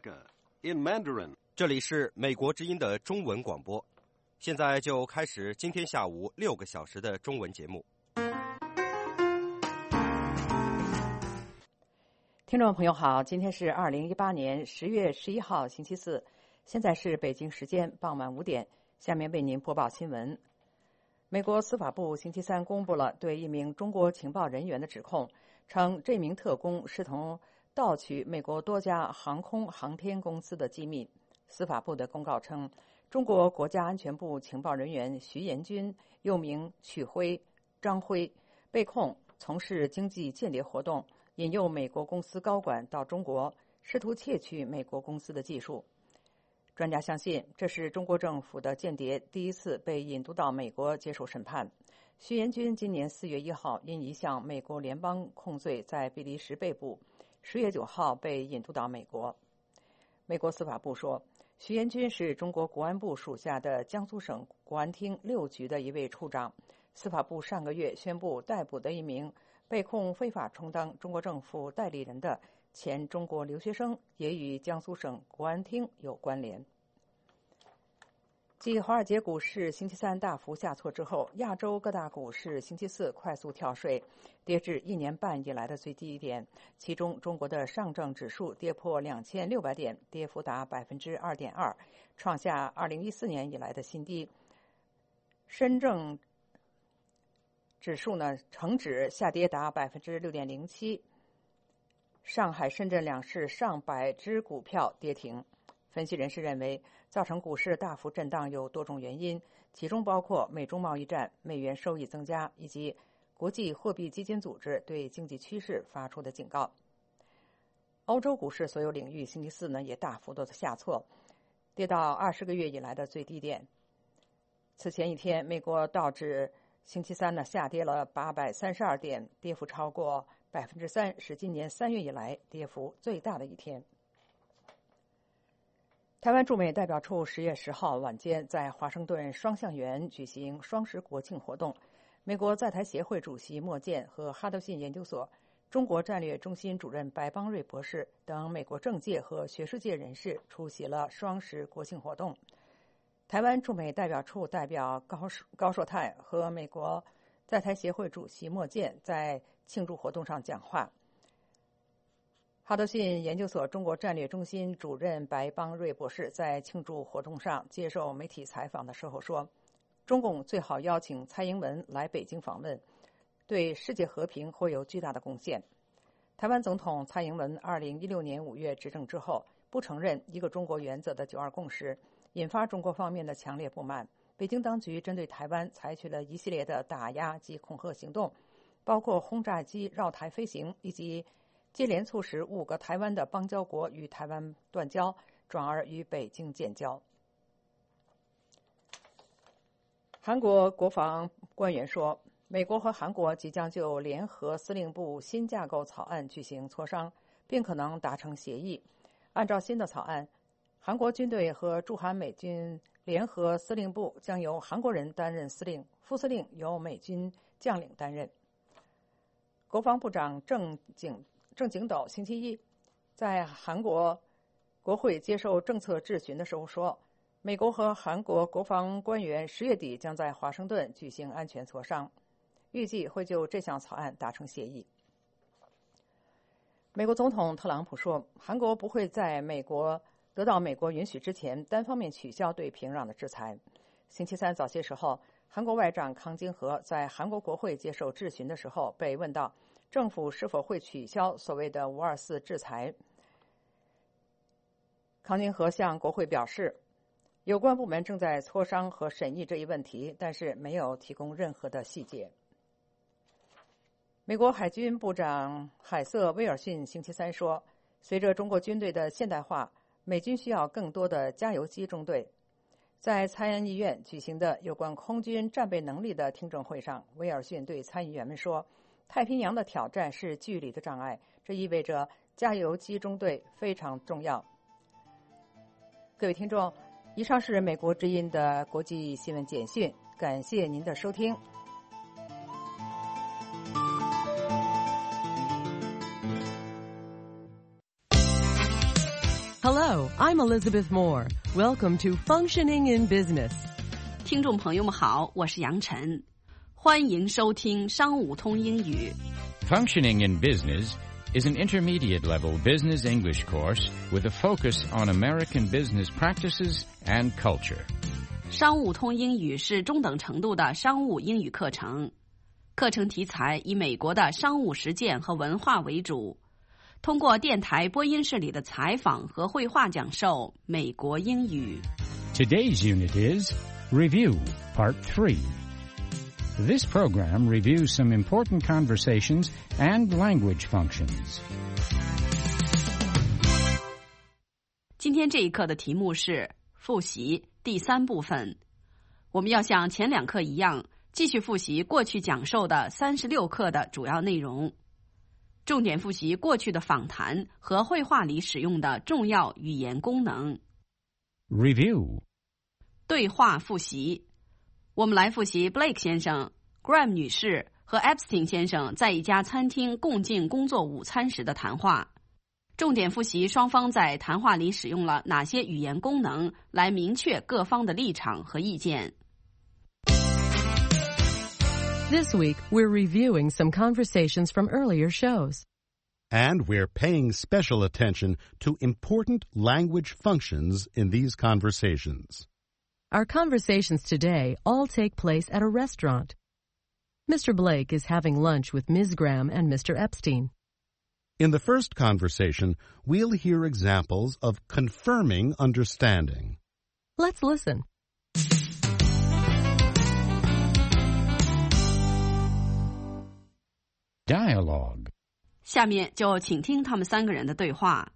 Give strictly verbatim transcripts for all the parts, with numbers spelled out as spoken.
America in Mandarin. 这里是美国之音的中文广播，现在就开始今天下午六个小时的中文节目。 听众朋友好，今天是二零一八年十月十一号星期四，现在是北京时间傍晚五点，下面为您播报新闻。美国司法部星期三公布了对一名中国情报人员的指控，称这名特工试图盗取美国多家航空航天公司的机密。司法部的公告称，中国国家安全部情报人员徐延军，又名许辉、张辉，被控从事经济间谍活动，引诱美国公司高管到中国，试图窃取美国公司的技术。专家相信，这是中国政府的间谍第一次被引渡到美国接受审判。徐延军今年四月一号因一项美国联邦控罪在比利时被捕，十月九号被引渡到美国。美国司法部说，徐延军是中国国安部属下的江苏省国安厅六局的一位处长。司法部上个月宣布逮捕的一名被控非法充当中国政府代理人的前中国留学生也与江苏省国安厅有关联。继华尔街股市星期三大幅下挫之后，亚洲各大股市星期四快速跳水，跌至一年半以来的最低点。其中，中国的上证指数跌破两千六百点，跌幅达百分之二点二，创下二零一四年以来的新低。深证指数呢，成指下跌达百分之六点零七。上海、深圳两市上百只股票跌停。分析人士认为，造成股市大幅震荡有多种原因，其中包括美中贸易战、美元收益增加，以及国际货币基金组织对经济趋势发出的警告。欧洲股市所有领域星期四呢也大幅度的下挫，跌到二十个月以来的最低点。此前一天，美国道指星期三呢下跌了八百三十二点，跌幅超过百分之三，是今年三月以来跌幅最大的一天。台湾驻美代表处十月十号晚间在华盛顿双橡园举行双十国庆活动，美国在台协会主席莫健和哈德逊研究所中国战略中心主任白邦瑞博士等美国政界和学术界人士出席了双十国庆活动。台湾驻美代表处代表高高硕泰和美国在台协会主席莫健在庆祝活动上讲话。哈德逊研究所中国战略中心主任白邦瑞博士在庆祝活动上接受媒体采访的时候说，中共最好邀请蔡英文来北京访问，对世界和平会有巨大的贡献。台湾总统蔡英文二零一六年五月执政之后，不承认一个中国原则的九二共识，引发中国方面的强烈不满。北京当局针对台湾采取了一系列的打压及恐吓行动，包括轰炸机绕台飞行，以及接连促使五个台湾的邦交国与台湾断交，转而与北京建交。韩国国防官员说，美国和韩国即将就联合司令部新架构草案举行磋商，并可能达成协议。按照新的草案，韩国军队和驻韩美军联合司令部将由韩国人担任司令，副司令由美军将领担任。国防部长郑景郑景斗星期一在韩国国会接受政策质询的时候说，美国和韩国国防官员十月底将在华盛顿举行安全磋商，预计会就这项草案达成协议。美国总统特朗普说，韩国不会在美国得到美国允许之前单方面取消对平壤的制裁。星期三早些时候，韩国外长康京和在韩国国会接受质询的时候被问到政府是否会取消所谓的五二四制裁。康京和向国会表示，有关部门正在磋商和审议这一问题，但是没有提供任何的细节。美国海军部长海瑟威尔逊星期三说，随着中国军队的现代化，美军需要更多的加油机中队。在参议院举行的有关空军战备能力的听证会上，威尔逊对参议员们说，太平洋的挑战是距离的障碍，这意味着加油机中队非常重要。各位听众，以上是美国之音的国际新闻简讯，感谢您的收听。 Hello Hello, I'm Elizabeth Moore. Welcome to Functioning in Business. 听众朋友们好，我是杨晨，欢迎收听商务通英语。 Functioning in Business is an intermediate-level business English course with a focus on American business practices and culture. 商务通英语是中等程度的商务英语课程，课程题材以美国的商务实践和文化为主，通过电台播音室里的采访和绘画讲授美国英语。 Today's unit is Review, Part three. This program reviews some important conversations and language functions. 今天这一课的题目是复习第三部分。我们要像前两课一样，继续复习过去讲授的三十六课的主要内容，重点复习过去的访谈和绘画里使用的重要语言功能。 Review. 对话复习。我们来复习 Blake 先生、Graham 女士和 Epstein 先生在一家餐厅共进工作午餐时的谈话。重点复习双方在谈话里使用了哪些语言功能来明确各方的立场和意见。 This week, we're reviewing some conversations from earlier shows. And we're paying special attention to important language functions in these conversations. Our conversations today all take place at a restaurant. Mister Blake is having lunch with Miz Graham and Mister Epstein. In the first conversation, we'll hear examples of confirming understanding. Let's listen. Dialogue. 下面就请听他们三个人的对话。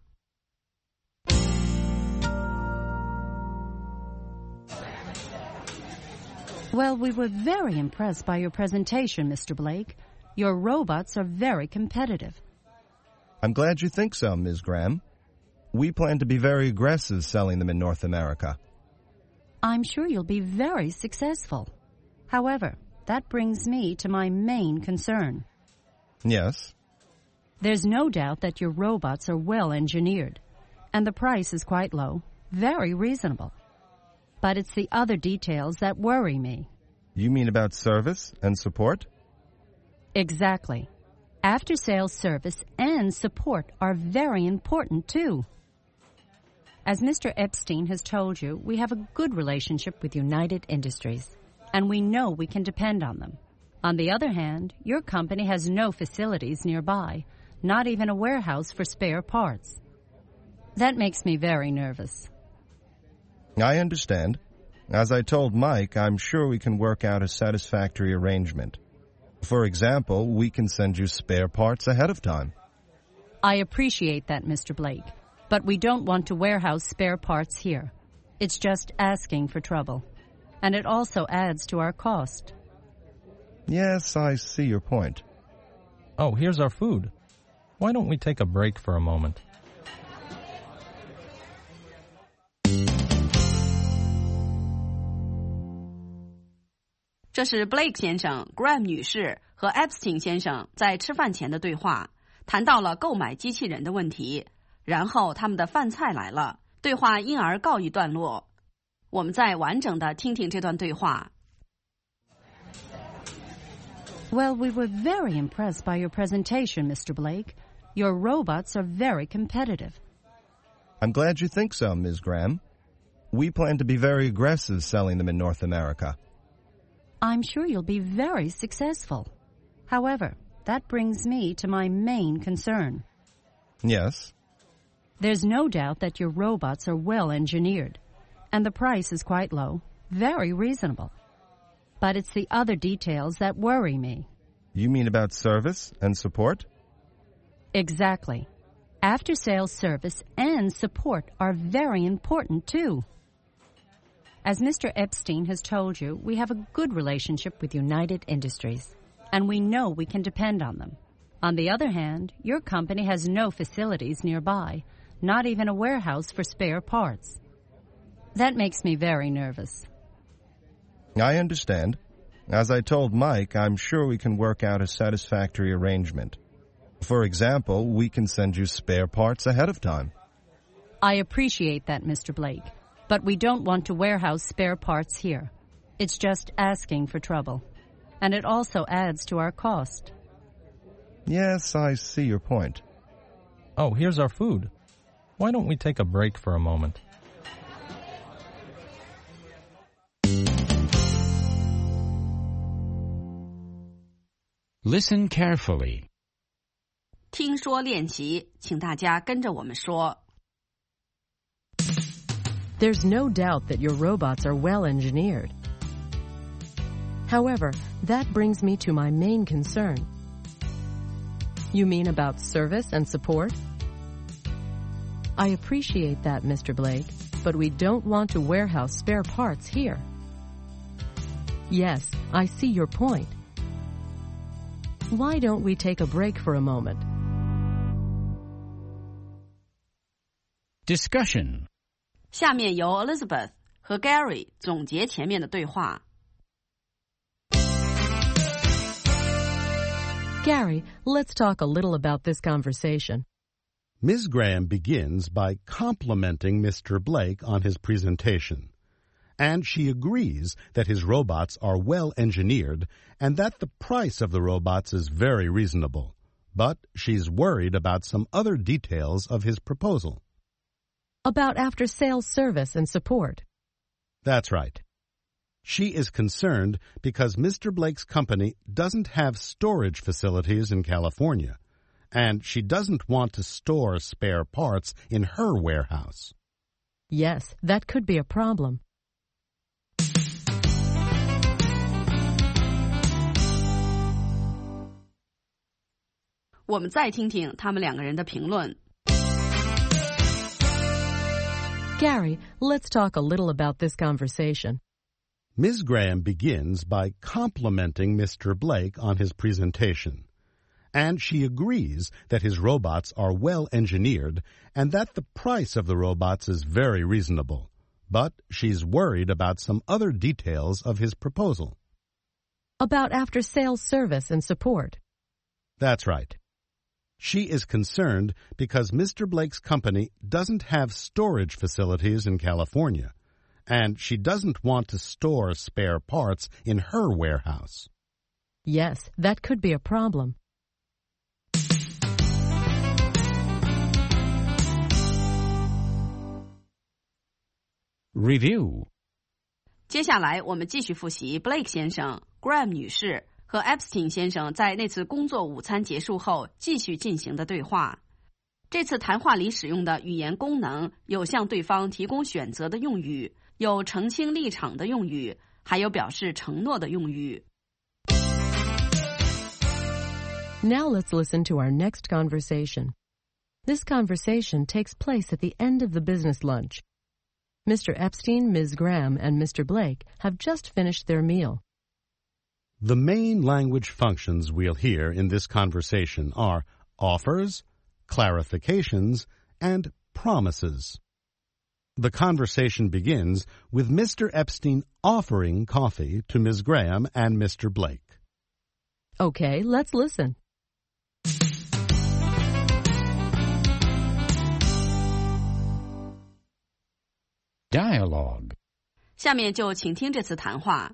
Well, we were very impressed by your presentation, Mister Blake. Your robots are very competitive. I'm glad you think so, Miz Graham. We plan to be very aggressive selling them in North America. I'm sure you'll be very successful. However, that brings me to my main concern. Yes? There's no doubt that your robots are well engineered, and the price is quite low, very reasonable. But it's the other details that worry me. You mean about service and support? Exactly. After-sales service and support are very important, too. As Mister Epstein has told you, we have a good relationship with United Industries, and we know we can depend on them. On the other hand, your company has no facilities nearby, not even a warehouse for spare parts. That makes me very nervous. I understand. As I told Mike, I'm sure we can work out a satisfactory arrangement. For example, we can send you spare parts ahead of time. I appreciate that, Mister Blake, but we don't want to warehouse spare parts here. It's just asking for trouble, and it also adds to our cost. Yes, I see your point. Oh, here's our food. Why don't we take a break for a moment? This 这是 Blake 先生、Graham 女士和 Epstein 先生在吃饭前的对话，谈到了购买机器人的问题，然后他们的饭菜来了，对话因而告一段落。我们再完整的听听这段对话。 Well, we were very impressed by your presentation, Mister Blake. Your robots are very competitive. I'm glad you think so, Miz Graham. We plan to be very aggressive selling them in North America. I'm sure you'll be very successful. However, that brings me to my main concern. Yes? There's no doubt that your robots are well engineered, and the price is quite low, very reasonable. But it's the other details that worry me. You mean about service and support? Exactly. After-sales service and support are very important, too. As Mister Epstein has told you, we have a good relationship with United Industries, and we know we can depend on them. On the other hand, your company has no facilities nearby, not even a warehouse for spare parts. That makes me very nervous. I understand. As I told Mike, I'm sure we can work out a satisfactory arrangement. For example, we can send you spare parts ahead of time. I appreciate that, Mister Blake, but we don't want to warehouse spare parts here. It's just asking for trouble. And it also adds to our cost. Yes, I see your point. Oh, here's our food. Why don't we take a break for a moment? Listen carefully. 听说练习，请大家跟着我们说。 There's no doubt that your robots are well engineered. However, that brings me to my main concern. You mean about service and support? I appreciate that, Mister Blake, but we don't want to warehouse spare parts here. Yes, I see your point. Why don't we take a break for a moment? Discussion. 下面由 Elizabeth 和 Gary 总结前面的对话。 Gary, let's talk a little about this conversation. Miz Graham begins by complimenting Mister Blake on his presentation. And she agrees that his robots are well engineered and that the price of the robots is very reasonable. But she's worried about some other details of his proposal. About after-sales service and support. That's right. She is concerned because Mister Blake's company doesn't have storage facilities in California, and she doesn't want to store spare parts in her warehouse. Yes, that could be a problem. 我们再听听他们两个人的评论。 Gary, let's talk a little about this conversation. Miz Graham begins by complimenting Mister Blake on his presentation. And she agrees that his robots are well engineered and that the price of the robots is very reasonable. But she's worried about some other details of his proposal. About after-sales service and support. That's right. She is concerned because Mister Blake's company doesn't have storage facilities in California, and she doesn't want to store spare parts in her warehouse. Yes, that could be a problem. Review. 接下来我们继续复习 Blake 先生、Graham 女士和 Epstein 先生在那次工作午餐结束后继续进行的对话。这次谈话里使用的语言功能有向对方提供选择的用语，有澄清立场的用语，还有表示承诺的用语。 Now let's listen to our next conversation. This conversation takes place at the end of the business lunch. Mister Epstein, Miz Graham, and Mister Blake have just finished their meal. The main language functions we'll hear in this conversation are offers, clarifications, and promises. The conversation begins with Mister Epstein offering coffee to Miz Graham and Mister Blake. Okay, let's listen. Dialogue. 下面就请听这次谈话。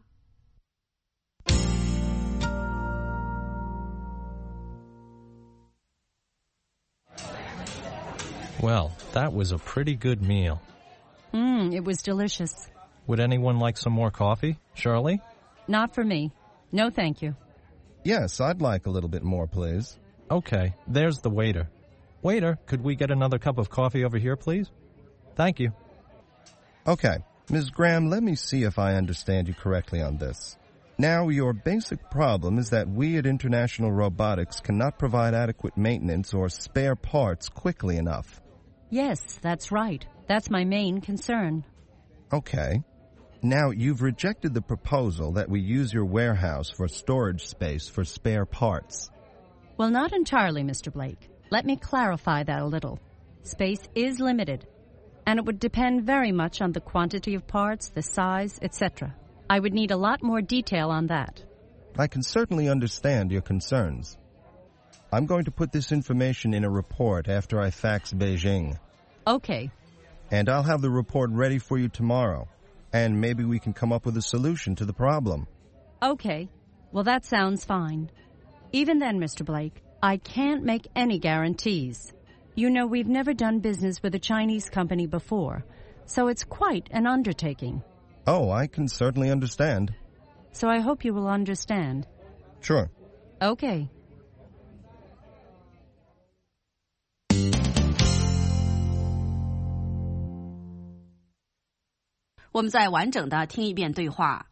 Well, that was a pretty good meal. Mmm, it was delicious. Would anyone like some more coffee? Shirley? Not for me. No, thank you. Yes, I'd like a little bit more, please. Okay, there's the waiter. Waiter, could we get another cup of coffee over here, please? Thank you. Okay, Miz Graham, let me see if I understand you correctly on this. Now, your basic problem is that we at International Robotics cannot provide adequate maintenance or spare parts quickly enough. Yes, that's right. That's my main concern. Okay. Now, you've rejected the proposal that we use your warehouse for storage space for spare parts. Well, not entirely, Mister Blake. Let me clarify that a little. Space is limited, and it would depend very much on the quantity of parts, the size, et cetera. I would need a lot more detail on that. I can certainly understand your concerns. I'm going to put this information in a report after I fax Beijing. Okay. And I'll have the report ready for you tomorrow. And maybe we can come up with a solution to the problem. Okay. Well, that sounds fine. Even then, Mister Blake, I can't make any guarantees. You know, we've never done business with a Chinese company before, so it's quite an undertaking. Oh, I can certainly understand. So I hope you will understand. Sure. Okay. 我们再完整的听一遍对话。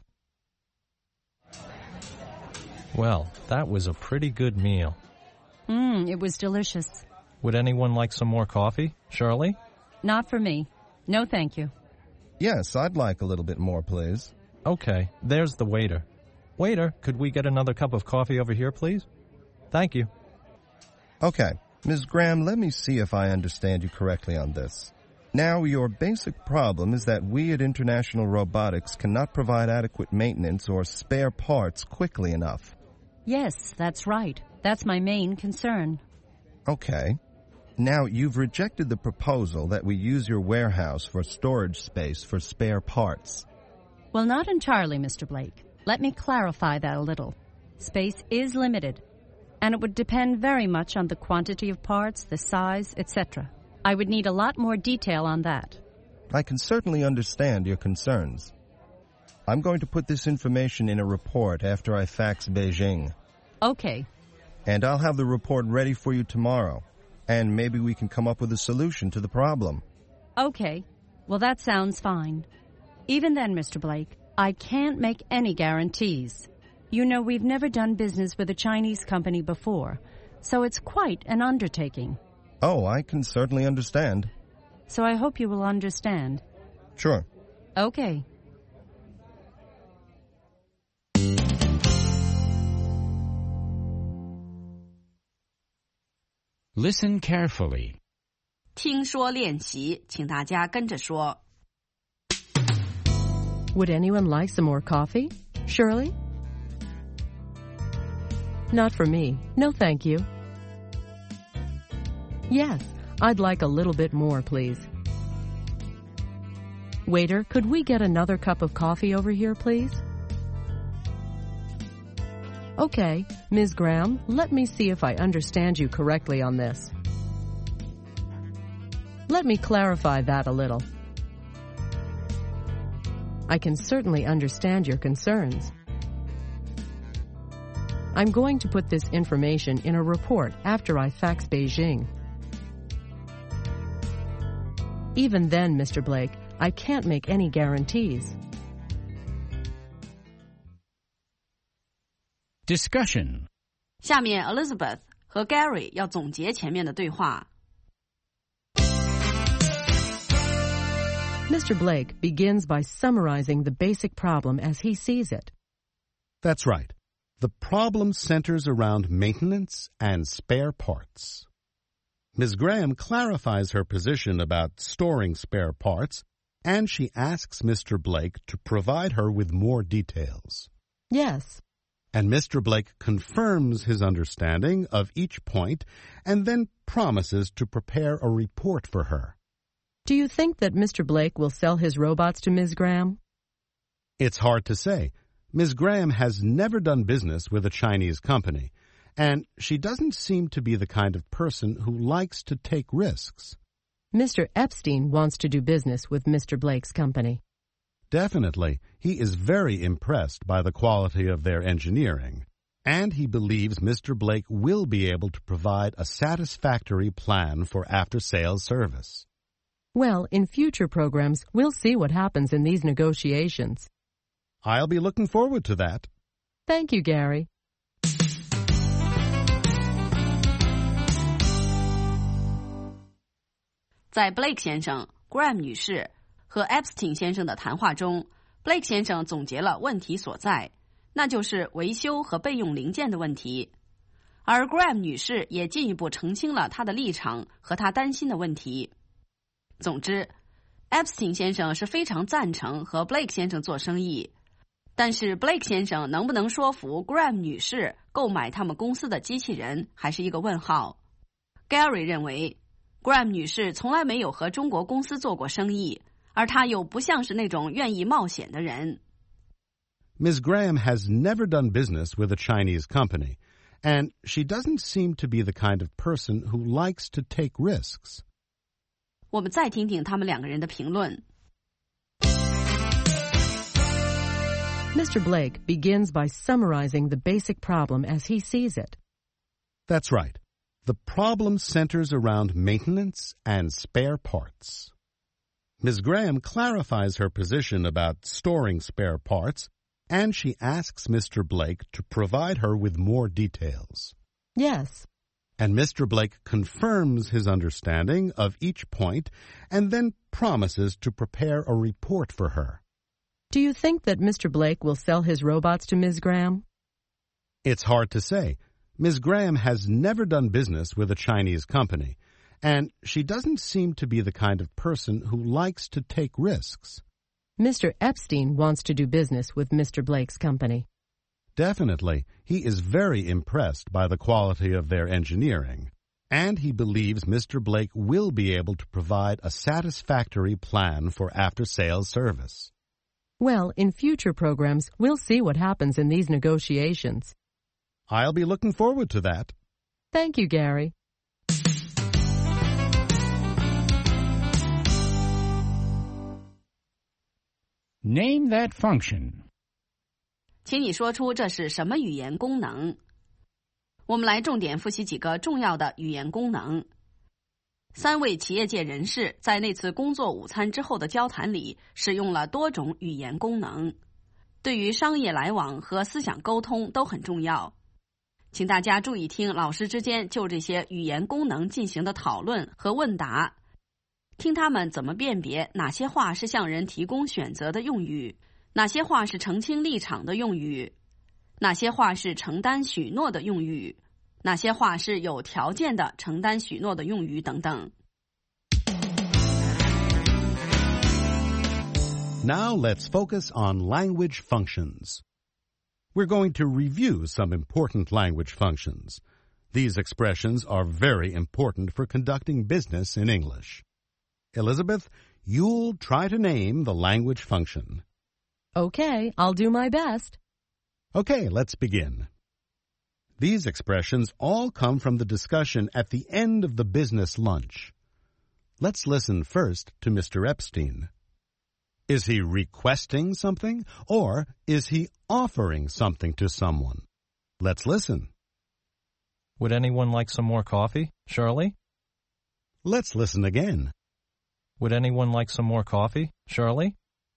Well, that was a pretty good meal. Mmm, it was delicious. Would anyone like some more coffee, Shirley? Not for me. No, thank you. Yes, I'd like a little bit more, please. Okay, there's the waiter. Waiter, could we get another cup of coffee over here, please? Thank you. Okay, Miz Graham, let me see if I understand you correctly on this. Now, your basic problem is that we at International Robotics cannot provide adequate maintenance or spare parts quickly enough. Yes, that's right. That's my main concern. Okay. Now, you've rejected the proposal that we use your warehouse for storage space for spare parts. Well, not entirely, Mister Blake. Let me clarify that a little. Space is limited, and it would depend very much on the quantity of parts, the size, et cetera. I would need a lot more detail on that. I can certainly understand your concerns. I'm going to put this information in a report after I fax Beijing. Okay. And I'll have the report ready for you tomorrow. And maybe we can come up with a solution to the problem. Okay. Well, that sounds fine. Even then, Mister Blake, I can't make any guarantees. You know, we've never done business with a Chinese company before, so it's quite an undertaking. Oh, I can certainly understand. So I hope you will understand. Sure. Okay. Listen carefully. 听说练习，请大家跟着说。 Would anyone like some more coffee? Shirley? Not for me. No, thank you. Yes, I'd like a little bit more, please. Waiter, could we get another cup of coffee over here, please? Okay, Miz Graham, let me see if I understand you correctly on this. Let me clarify that a little. I can certainly understand your concerns. I'm going to put this information in a report after I fax Beijing. Even then, Mister Blake, I can't make any guarantees. Discussion. 下面 Elizabeth 和 Gary 要总结前面的对话。 Mister Blake begins by summarizing the basic problem as he sees it. That's right. The problem centers around maintenance and spare parts. Miz Graham clarifies her position about storing spare parts, and she asks Mister Blake to provide her with more details. Yes. And Mister Blake confirms his understanding of each point and then promises to prepare a report for her. Do you think that Mister Blake will sell his robots to Miz Graham? It's hard to say. Miz Graham has never done business with a Chinese company, and she doesn't seem to be the kind of person who likes to take risks. Mister Epstein wants to do business with Mister Blake's company. Definitely. He is very impressed by the quality of their engineering, and he believes Mister Blake will be able to provide a satisfactory plan for after-sales service. Well, in future programs, we'll see what happens in these negotiations. I'll be looking forward to that. Thank you, Gary. 在 Blake 先生、Graham 女士和 Epstein 先生的谈话中， Blake 先生总结了问题所在，那就是维修和备用零件的问题。而 Graham 女士也进一步澄清了她的立场和她担心的问题。总之 Epstein 先生是非常赞成和 Blake 先生做生意，但是 Blake 先生能不能说服 Graham 女士购买他们公司的机器人还是一个问号。 Gary 认为 Graham 女士从来没有和中国公司做过生意，而她又不像是那种愿意冒险的人。 Miz Graham has never done business with a Chinese company, and she doesn't seem to be the kind of person who likes to take risks. 我们再听听他们两个人的评论。 Mister Blake begins by summarizing the basic problem as he sees it. That's right. The problem centers around maintenance and spare parts. Miz Graham clarifies her position about storing spare parts, and she asks Mister Blake to provide her with more details. Yes. And Mister Blake confirms his understanding of each point and then promises to prepare a report for her. Do you think that Mister Blake will sell his robots to Miz Graham? It's hard to say. Miz Graham has never done business with a Chinese company, and she doesn't seem to be the kind of person who likes to take risks. Mister Epstein wants to do business with Mister Blake's company. Definitely. He is very impressed by the quality of their engineering, and he believes Mister Blake will be able to provide a satisfactory plan for after-sales service. Well, in future programs, we'll see what happens in these negotiations. I'll be looking forward to that. Thank you, Gary. Name that function. 请你说出这是什么语言功能。我们来重点复习几个重要的语言功能。三位企业界人士在那次工作午餐之后的交谈里使用了多种语言功能，对于商业来往和思想沟通都很重要。请大家注意听老师之间就这些语言功能进行的讨论和问答，听他们怎么辨别哪些话是向人提供选择的用语，哪些话是澄清立场的用语，哪些话是承担许诺的用语，哪些话是有条件的承担许诺的用语等等。 Now let's focus on language functions. We're going to review some important language functions. These expressions are very important for conducting business in English. Elizabeth, you'll try to name the language function. Okay, I'll do my best. Okay, let's begin. These expressions all come from the discussion at the end of the business lunch. Let's listen first to Mister Epstein. Is he requesting something, or is he offering something to someone? Let's listen. Would anyone like some more coffee, Shirley? Let's listen again. Would anyone like some more coffee, Shirley?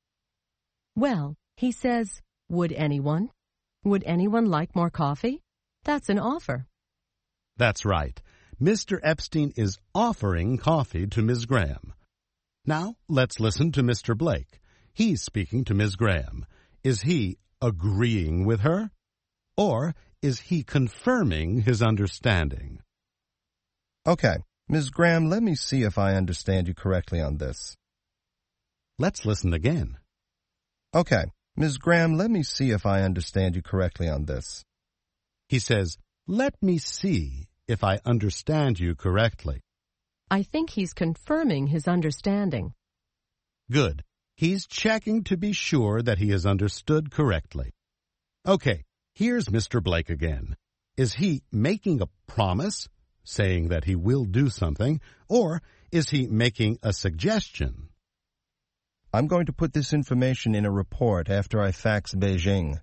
Well, he says, would anyone? Would anyone like more coffee? That's an offer. That's right. Mister Epstein is offering coffee to Miz Graham. Now, let's listen to Mister Blake. He's speaking to Miz Graham. Is he agreeing with her? Or is he confirming his understanding? Okay, Miz Graham, let me see if I understand you correctly on this. Let's listen again. Okay, Miz Graham, let me see if I understand you correctly on this. He says, let me see if I understand you correctly. I think he's confirming his understanding. Good. He's checking to be sure that he has understood correctly. Okay, here's Mister Blake again. Is he making a promise, saying that he will do something, or is he making a suggestion? I'm going to put this information in a report after I fax Beijing.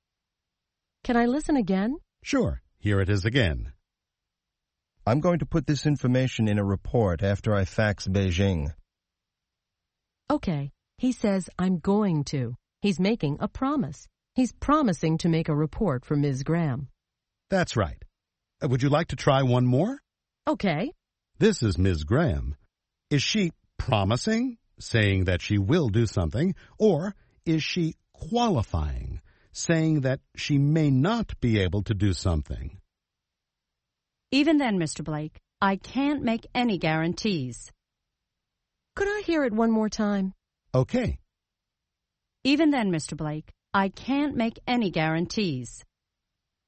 Can I listen again? Sure. Here it is again. I'm going to put this information in a report after I fax Beijing. Okay. He says, I'm going to. He's making a promise. He's promising to make a report for Miz Graham. That's right. Uh, would you like to try one more? Okay. This is Miz Graham. Is she promising, saying that she will do something, or is she qualifying, saying that she may not be able to do something? Even then, Mister Blake, I can't make any guarantees. Could I hear it one more time? Okay. Even then, Mister Blake, I can't make any guarantees.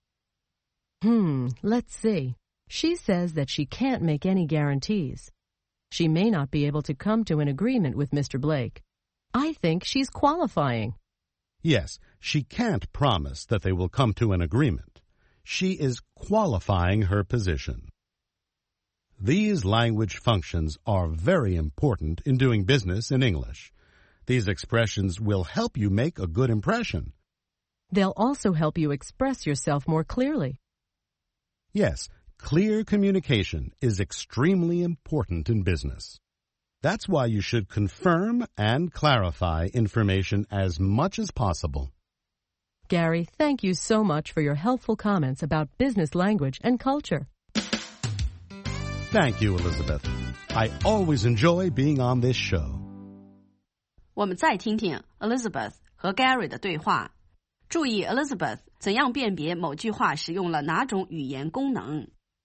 Hmm, let's see. She says that she can't make any guarantees. She may not be able to come to an agreement with Mister Blake. I think she's qualifying. Yes, she can't promise that they will come to an agreement. She is qualifying her position. These language functions are very important in doing business in English. These expressions will help you make a good impression. They'll also help you express yourself more clearly. Yes, clear communication is extremely important in business. That's why you should confirm and clarify information as much as possible. Gary, thank you so much for your helpful comments about business language and culture. Thank you, Elizabeth. I always enjoy being on this show. 我们再听听 Elizabeth 和 Gary 的对话。注意 Elizabeth 怎样辨别某句话使用了哪种语言功能。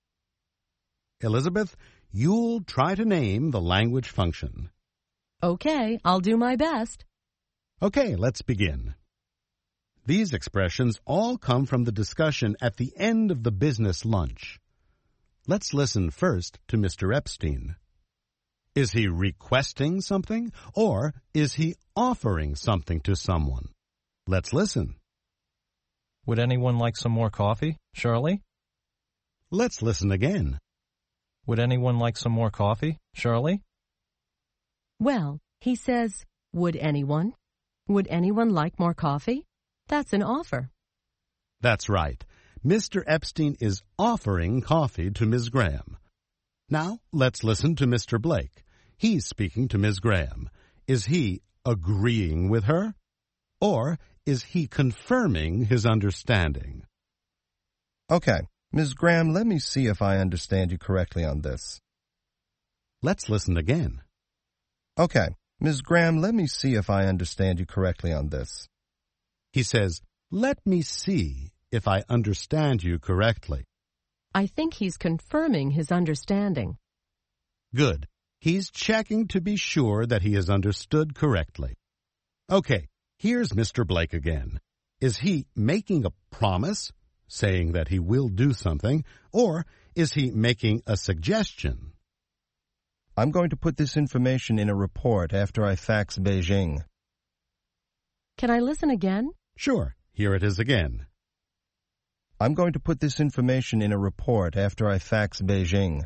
Elizabeth, you'll try to name the language function. Okay, I'll do my best. Okay, let's begin. These expressions all come from the discussion at the end of the business lunch. Let's listen first to Mister Epstein. Is he requesting something, or is he offering something to someone? Let's listen. Would anyone like some more coffee, Shirley? Let's listen again. Would anyone like some more coffee, Shirley? Well, he says, would anyone? Would anyone like more coffee? That's an offer. That's right. Mister Epstein is offering coffee to Miz Graham. Now, let's listen to Mister Blake. He's speaking to Miz Graham. Is he agreeing with her? Or is he confirming his understanding? Okay, Miz Graham, let me see if I understand you correctly on this. Let's listen again. Okay, Miz Graham, let me see if I understand you correctly on this. He says, let me see if I understand you correctly. I think he's confirming his understanding. Good. He's checking to be sure that he has understood correctly. Okay, here's Mister Blake again. Is he making a promise, saying that he will do something, or is he making a suggestion? I'm going to put this information in a report after I fax Beijing. Can I listen again? Sure. Here it is again. I'm going to put this information in a report after I fax Beijing.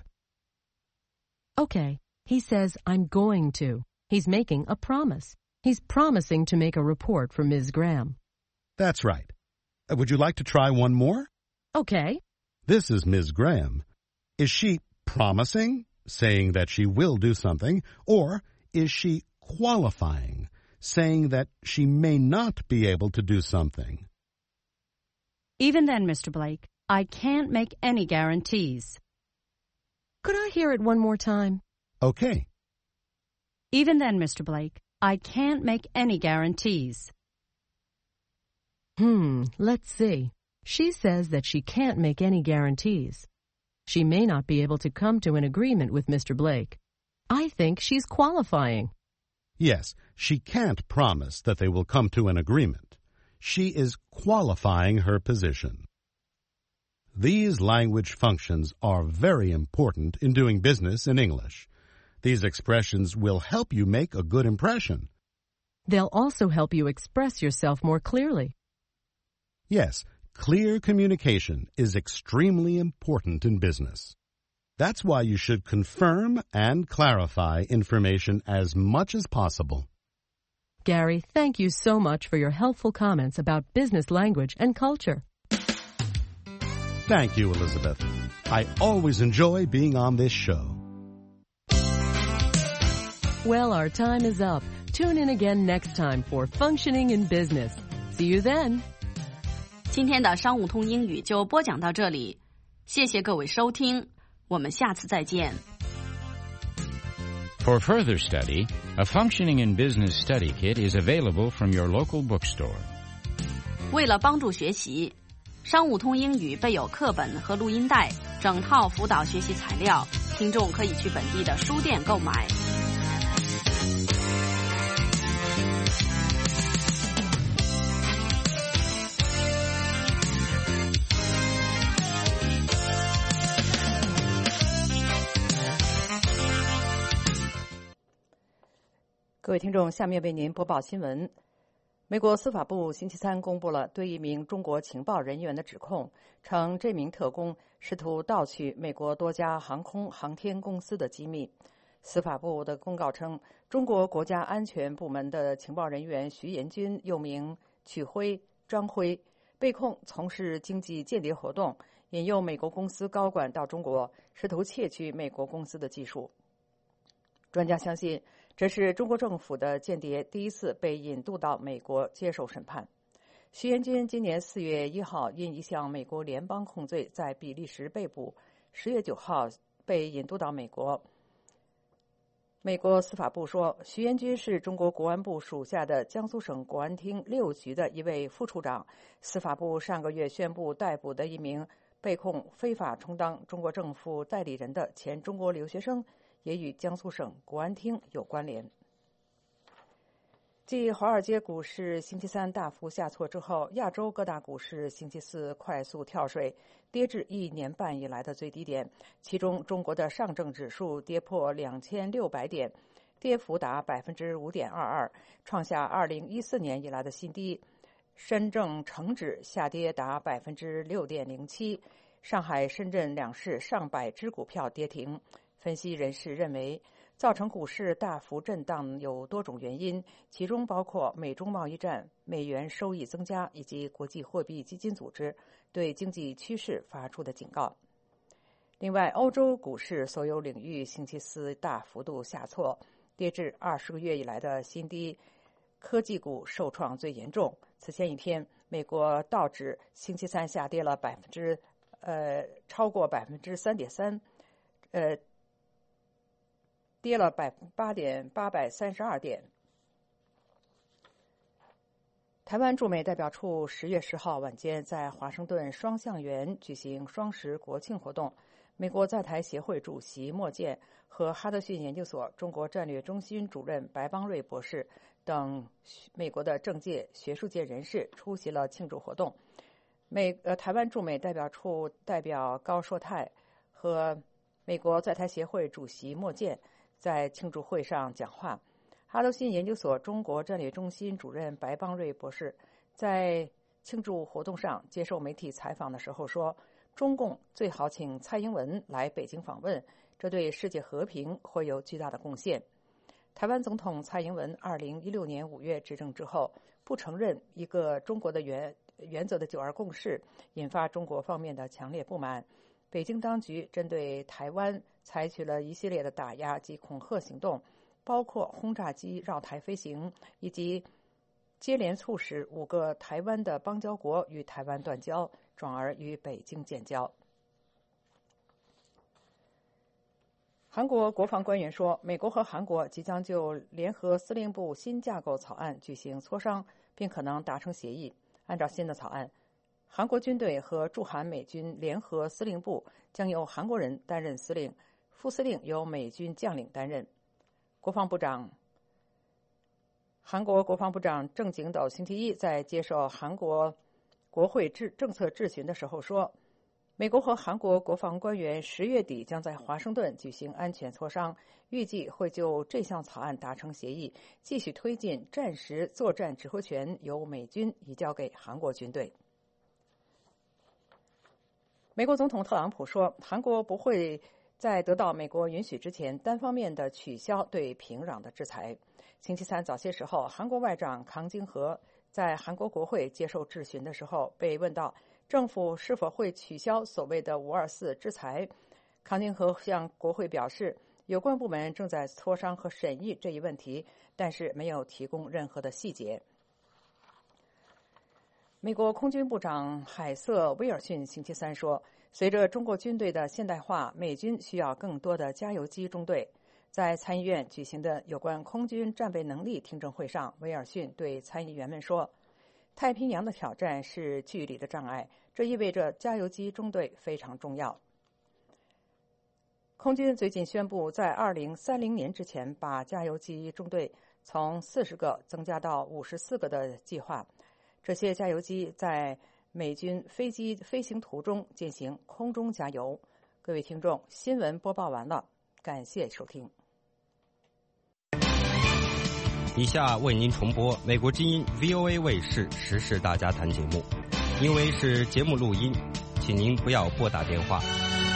Okay. He says, I'm going to. He's making a promise. He's promising to make a report for Miz Graham. That's right. Uh, would you like to try one more? Okay. This is Miz Graham. Is she promising, saying that she will do something, or is she qualifying, saying that she may not be able to do something? Even then, Mister Blake, I can't make any guarantees. Could I hear it one more time? Okay. Even then, Mister Blake, I can't make any guarantees. Hmm, let's see. She says that she can't make any guarantees. She may not be able to come to an agreement with Mister Blake. I think she's qualifying. Yes, she can't promise that they will come to an agreement. She is qualifying her position. These language functions are very important in doing business in English. These expressions will help you make a good impression. They'll also help you express yourself more clearly. Yes, clear communication is extremely important in business. That's why you should confirm and clarify information as much as possible. Gary, thank you so much for your helpful comments about business language and culture. Thank you, Elizabeth. I always enjoy being on this show. Well, our time is up. Tune in again next time for Functioning in Business. See you then. 今天的商务通英语就播讲到这里，谢谢各位收听，我们下次再见。 For further study, a Functioning in Business study kit is available from your local bookstore. 为了帮助学习，商务通英语备有课本和录音带，整套辅导学习材料，听众可以去本地的书店购买。 各位听众，下面为您播报新闻。美国司法部星期三公布了对一名中国情报人员的指控，称这名特工试图盗取美国多家航空航天公司的机密。司法部的公告称，中国国家安全部门的情报人员徐延军，又名曲辉、张辉，被控从事经济间谍活动，引诱美国公司高管到中国，试图窃取美国公司的技术。专家相信，这是中国政府的间谍第一次被引渡到美国接受审判。徐延军今年四月一号因一项美国联邦控罪在比利时被捕，十月九号被引渡到美国。美国司法部说，徐延军是中国国安部属下的江苏省国安厅六局的一位副处长。司法部上个月宣布逮捕的一名被控非法充当中国政府代理人的前中国留学生，也与江苏省国安厅有关联。继华尔街股市星期三大幅下挫之后，亚洲各大股市星期四快速跳水，跌至一年半以来的最低点。其中，中国的上证指数跌破两千六百点，跌幅达百分之五点二二，创下二零一四年以来的新低。深证成指下跌达百分之六点零七，上海、深圳两市上百只股票跌停。分析人士认为，造成股市大幅震荡有多种原因，其中包括美中贸易战、美元收益增加以及国际货币基金组织对经济趋势发出的警告。另外，欧洲股市所有领域星期四大幅度下挫，跌至二十个月以来的新低，科技股受创最严重。此前一天，美国道指星期三下跌了百分之呃超过百分之三点三，呃。跌了百八点八百三十二点。台湾驻美代表处十月十号晚间在华盛顿双橡园举行双十国庆活动，美国在台协会主席莫健和哈德逊研究所中国战略中心主任白邦瑞博士等美国的政界、学术界人士出席了庆祝活动。美呃台湾驻美代表处代表高硕泰和美国在台协会主席莫健在庆祝会上讲话。哈德逊研究所中国战略中心主任白邦瑞博士在庆祝活动上接受媒体采访的时候说，中共最好请蔡英文来北京访问，这对世界和平会有巨大的贡献。台湾总统蔡英文二零一六年五月执政之后，不承认一个中国的原原则的九二共识，引发中国方面的强烈不满。北京当局针对台湾采取了一系列的打压及恐吓行动，包括轰炸机绕台飞行，以及接连促使五个台湾的邦交国与台湾断交，转而与北京建交。韩国国防官员说，美国和韩国即将就联合司令部新架构草案举行磋商，并可能达成协议。按照新的草案，韩国军队和驻韩美军联合司令部将由韩国人担任司令，副司令由美军将领担任。国防部长韩国国防部长郑景斗星期一在接受韩国国会制政策质询的时候说，美国和韩国国防官员十月底将在华盛顿举行安全磋商，预计会就这项草案达成协议，继续推进战时作战指挥权由美军移交给韩国军队。美国总统特朗普说，韩国不会在得到美国允许之前单方面的取消对平壤的制裁。星期三早些时候，韩国外长康京和在韩国国会接受质询的时候被问到政府是否会取消所谓的五二四制裁。康京和向国会表示，有关部门正在磋商和审议这一问题，但是没有提供任何的细节。美国空军部长海瑟·威尔逊星期三说，随着中国军队的现代化，美军需要更多的加油机中队。在参议院举行的有关空军战备能力听证会上，威尔逊对参议员们说，太平洋的挑战是距离的障碍，这意味着加油机中队非常重要。空军最近宣布，在二零三零年之前把加油机中队从四十个增加到五十四个的计划。这些加油机在美军飞机飞行途中进行空中加油。各位听众，新闻播报完了，感谢收听。 以下为您重播美国之音 V O A 卫视时事大家谈节目，因为是节目录音，请您不要拨打电话。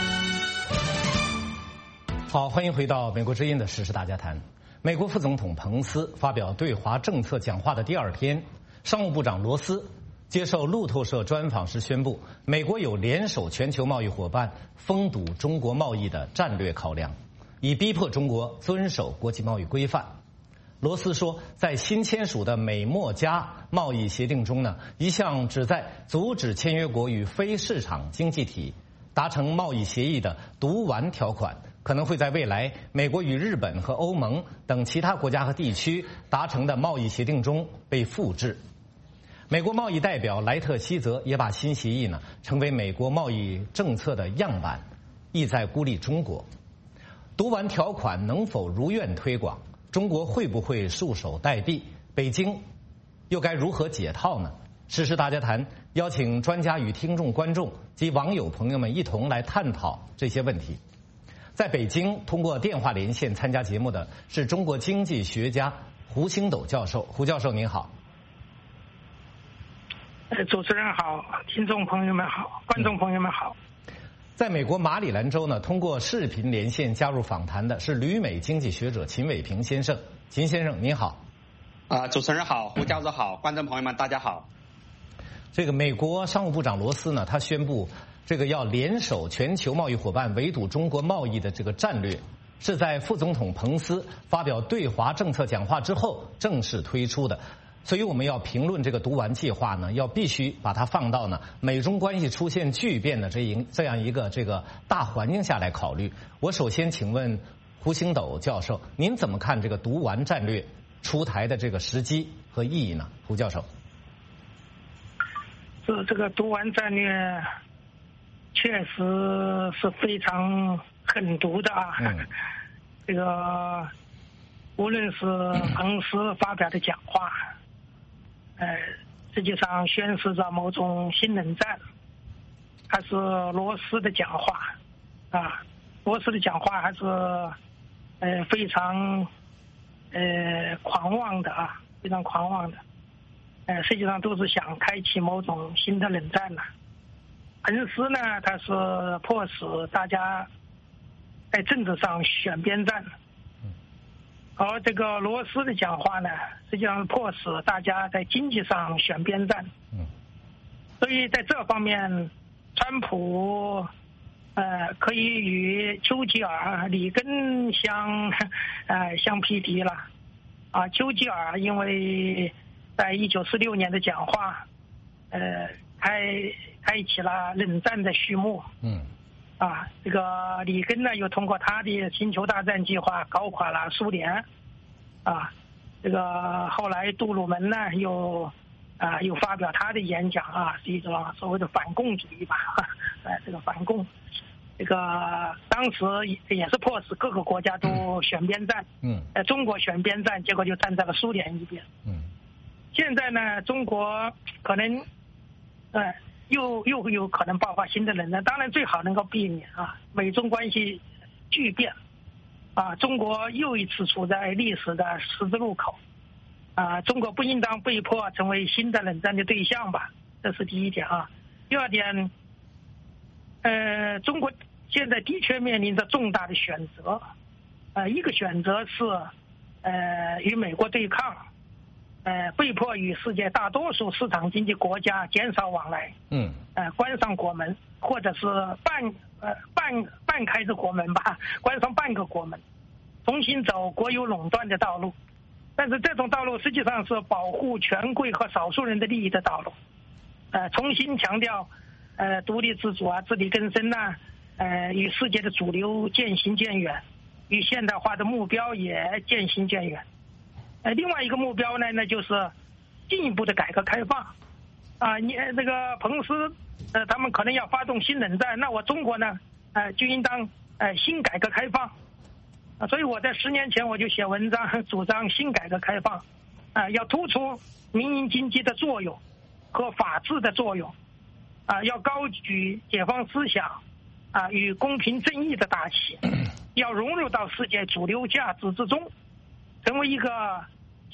好，欢迎回到美国之音的时事大家谈。美国副总统彭斯发表对华政策讲话的第二天，商务部长罗斯接受路透社专访时宣布，美国有联手全球贸易伙伴封堵中国贸易的战略考量，以逼迫中国遵守国际贸易规范。罗斯说，在新签署的美墨加贸易协定中呢，一项旨在阻止签约国与非市场经济体达成贸易协议的毒丸条款，可能会在未来美国与日本和欧盟等其他国家和地区达成的贸易协定中被复制。美国贸易代表莱特希泽也把新协议呢成为美国贸易政策的样板，意在孤立中国。毒丸条款能否如愿推广？中国会不会束手待毙？北京又该如何解套呢？时事大家谈邀请专家与听众观众及网友朋友们一同来探讨这些问题。在北京通过电话连线参加节目的是中国经济学家胡星斗教授。胡教授您好。 主持人好，听众朋友们好，观众朋友们好。 在美国马里兰州呢，通过视频连线加入访谈的是旅美经济学者秦伟平先生。秦先生您好。 啊、呃，主持人好，胡教授好，观众朋友们大家好。 这个美国商务部长罗斯呢，他宣布这个要联手全球贸易伙伴围堵中国贸易的这个战略，是在副总统彭斯发表对华政策讲话之后正式推出的。所以我们要评论这个毒丸计划呢，要必须把它放到呢美中关系出现巨变的这一这样一个这个大环境下来考虑。我首先请问胡星斗教授，您怎么看这个毒丸战略出台的这个时机和意义呢？胡教授。 是这个毒丸战略确实是非常狠毒的啊。嗯、这个无论是彭斯发表的讲话，呃，实际上宣示着某种新冷战，还是罗斯的讲话啊，罗斯的讲话还是呃非常呃狂妄的啊，非常狂妄的，呃，实际上都是想开启某种新的冷战了。彭斯呢，他是迫使大家在政治上选边站。而这个罗斯的讲话呢，实际上是迫使大家在经济上选边站。嗯，所以在这方面，川普呃可以与丘吉尔、里根相呃相匹敌了。啊，丘吉尔因为在一九四六年的讲话，呃开开启了冷战的序幕。嗯。啊，这个里根呢，又通过他的星球大战计划搞垮了苏联，啊，这个后来杜鲁门呢，又啊又发表他的演讲啊，是一种所谓的反共主义吧，呃、啊，这个反共，这个当时也是迫使各个国家都选边站，嗯，呃，中国选边站，结果就站在了苏联一边，嗯，现在呢，中国可能，呃。又又有可能爆发新的冷战，当然最好能够避免啊，美中关系巨变，啊，中国又一次处在历史的十字路口，啊，中国不应当被迫成为新的冷战的对象吧，这是第一点啊。第二点，呃，中国现在的确面临着重大的选择，呃，一个选择是，呃，与美国对抗。呃，被迫与世界大多数市场经济国家减少往来，嗯，呃，关上国门，或者是半呃半半开着国门吧，关上半个国门，重新走国有垄断的道路。但是这种道路实际上是保护权贵和少数人的利益的道路，呃，重新强调呃独立自主啊、自力更生呐、啊，呃，与世界的主流渐行渐远，与现代化的目标也渐行渐远。呃，另外一个目标呢，那就是进一步的改革开放，啊，你这个彭斯，呃，他们可能要发动新冷战，那我中国呢，呃，就应当呃新改革开放，啊，所以我在十年前我就写文章主张新改革开放，啊，要突出民营经济的作用和法治的作用，啊，要高举解放思想，啊，与公平正义的大旗，要融入到世界主流价值之中，成为一个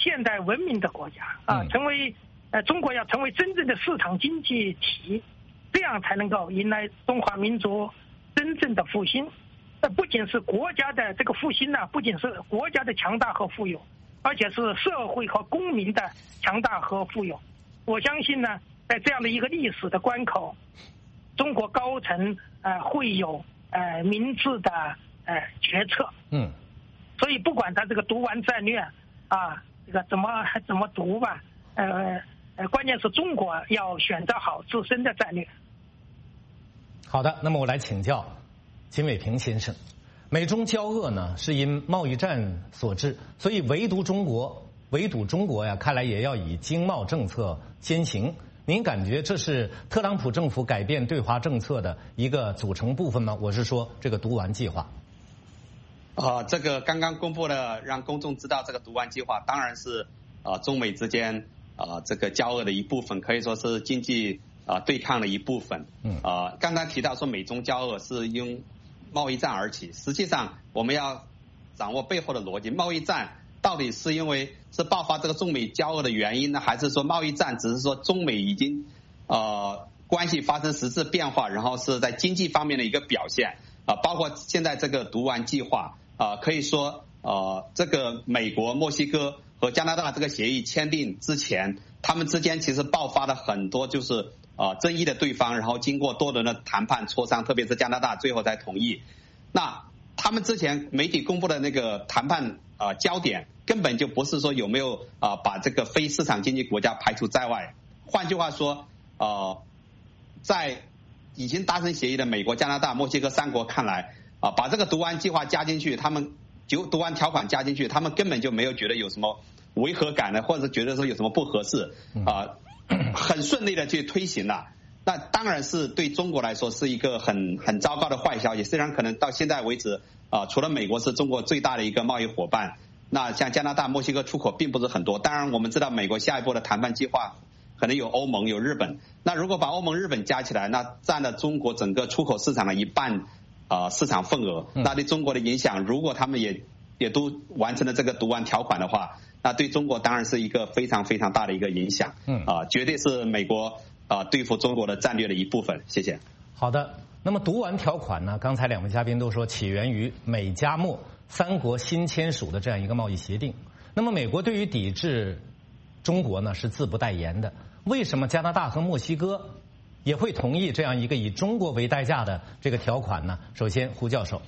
现代文明的国家啊，成为呃中国要成为真正的市场经济体，这样才能够迎来中华民族真正的复兴。呃，不仅是国家的这个复兴呢，不仅是国家的强大和富有，而且是社会和公民的强大和富有。我相信呢，在这样的一个历史的关口，中国高层呃会有呃明智的呃决策。嗯，所以不管他这个读完战略啊，这个怎么怎么读吧，呃呃，关键是中国要选择好自身的战略。 好的，那么我来请教金伟平先生，美中交恶呢是因贸易战所致，所以唯独中国，唯独中国呀，看来也要以经贸政策先行。您感觉这是特朗普政府改变对华政策的一个组成部分吗？我是说这个读完计划。 啊、呃，这个刚刚公布的让公众知道这个读完计划，当然是啊、呃、中美之间啊、呃、这个交恶的一部分，可以说是经济啊、呃、对抗的一部分。嗯啊、呃，刚刚提到说美中交恶是因贸易战而起，实际上我们要掌握背后的逻辑，贸易战到底是因为是爆发这个中美交恶的原因呢，还是说贸易战只是说中美已经呃关系发生实质变化，然后是在经济方面的一个表现啊、呃？包括现在这个读完计划啊、呃，可以说呃这个美国、墨西哥和加拿大这个协议签订之前，他们之间其实爆发了很多就是呃争议的对方，然后经过多轮的谈判磋商，特别是加拿大最后才同意。那他们之前媒体公布的那个谈判呃焦点根本就不是说有没有啊、呃、把这个非市场经济国家排除在外，换句话说呃在已经达成协议的美国、加拿大、墨西哥三国看来啊、呃、把这个读完计划加进去，他们就读完条款加进去，他们根本就没有觉得有什么违和感的，或者觉得说有什么不合适啊、呃、很顺利的去推行了。那当然是对中国来说是一个很很糟糕的坏消息。虽然可能到现在为止，啊、呃，除了美国是中国最大的一个贸易伙伴，那像加拿大、墨西哥出口并不是很多。当然，我们知道美国下一步的谈判计划可能有欧盟、有日本。那如果把欧盟、日本加起来，那占了中国整个出口市场的一半啊、呃、市场份额。那对中国的影响，如果他们也也都完成了这个读完条款的话，那对中国当然是一个非常非常大的一个影响。嗯啊、呃，绝对是美国。啊，对付中国的战略的一部分。谢谢。 好的，那么读完条款呢？刚才两位嘉宾都说起源于美加墨三国新签署的这样一个贸易协定。那么美国对于抵制中国呢是自不待言的。为什么加拿大和墨西哥也会同意这样一个以中国为代价的这个条款呢？首先，胡教授。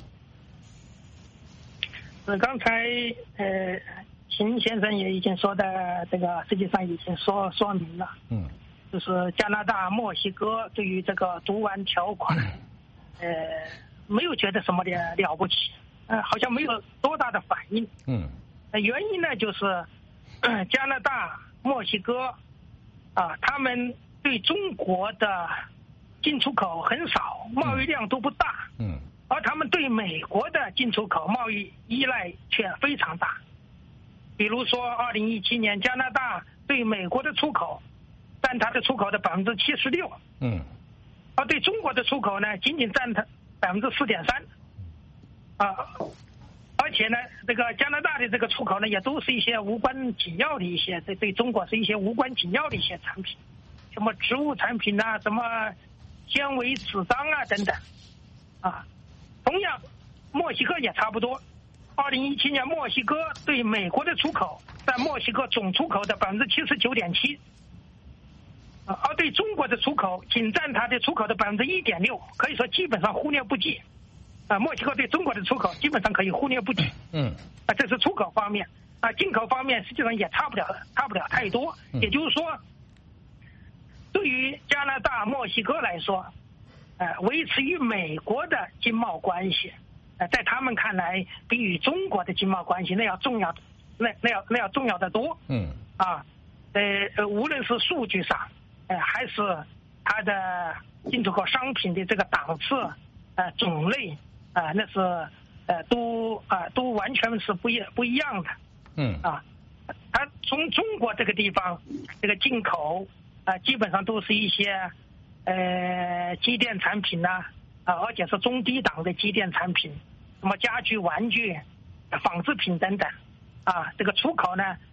呃，刚才呃秦先生也已经说的，这个实际上已经说说明了。嗯。就是加拿大、墨西哥对于这个读完条款，呃，没有觉得什么的了不起，呃，好像没有多大的反应。嗯，原因呢就是，呃、加拿大、墨西哥啊，他们对中国的进出口很少，贸易量都不大。嗯，而他们对美国的进出口贸易依赖却非常大。比如说，二零一七年加拿大对美国的出口占它的出口的百分之七十六，嗯，而对中国的出口呢，仅仅占它百分之四点三，啊，而且呢，这个加拿大的这个出口呢，也都是一些无关紧要的一些，对对中国是一些无关紧要的一些产品，什么植物产品啊，什么纤维、纸张啊等等，啊，同样，墨西哥也差不多。二零一七年，墨西哥对美国的出口占墨西哥总出口的百分之七十九点七。而对中国的出口仅占它的出口的百分之一点六，可以说基本上忽略不计。啊，墨西哥对中国的出口基本上可以忽略不计。嗯，啊，这是出口方面。啊，进口方面实际上也差不了，差不了太多。也就是说，对于加拿大、墨西哥来说，呃，维持与美国的经贸关系，呃，在他们看来，比与中国的经贸关系那要重要，那那要那要重要的多。嗯，啊，呃，无论是数据上。呃，还是它的进出口商品的这个档次、呃种类啊、呃，那是呃都啊、呃、都完全是不一不一样的。嗯啊，它从中国这个地方这个进口啊、呃，基本上都是一些呃机电产品呐啊、呃，而且是中低档的机电产品，什么家具、玩具、纺织品等等啊，这个出口呢